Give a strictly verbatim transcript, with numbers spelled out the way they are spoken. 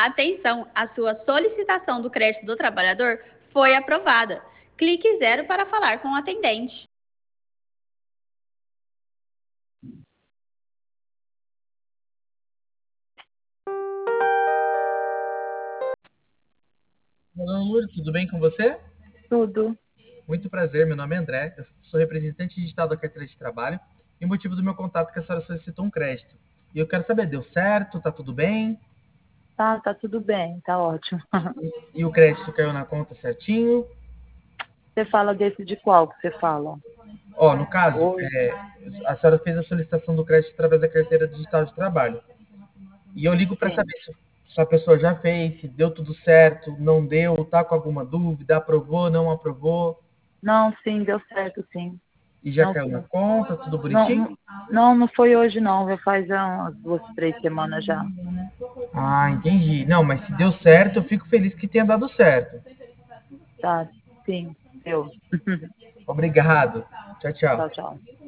Atenção, a sua solicitação do crédito do trabalhador foi aprovada. Clique zero para falar com o atendente. Olá, Lourdes, tudo bem com você? Tudo. Muito prazer, meu nome é André, eu sou representante digital da carteira de trabalho e o motivo do meu contato é que a senhora solicitou um crédito. E eu quero saber, deu certo? Tá tudo bem? Tá, tá tudo bem, tá ótimo. E, e o crédito caiu na conta certinho? Você fala desse de qual que você fala? Ó, no caso, Hoje? é, a senhora fez a solicitação do crédito através da carteira digital de trabalho. E eu ligo para Sim. saber se, se a pessoa já fez, se deu tudo certo, não deu, tá com alguma dúvida, aprovou, não aprovou, Não, sim, deu certo, sim. e já Não, caiu na sim. conta, tudo Não, bonitinho? não, não, não foi hoje não, já faz ah, umas duas, três semanas já. Ah, entendi. Não, mas se deu certo, eu fico feliz que tenha dado certo. Tá, sim, deu. Obrigado. Tchau, Tchau, tchau. tchau.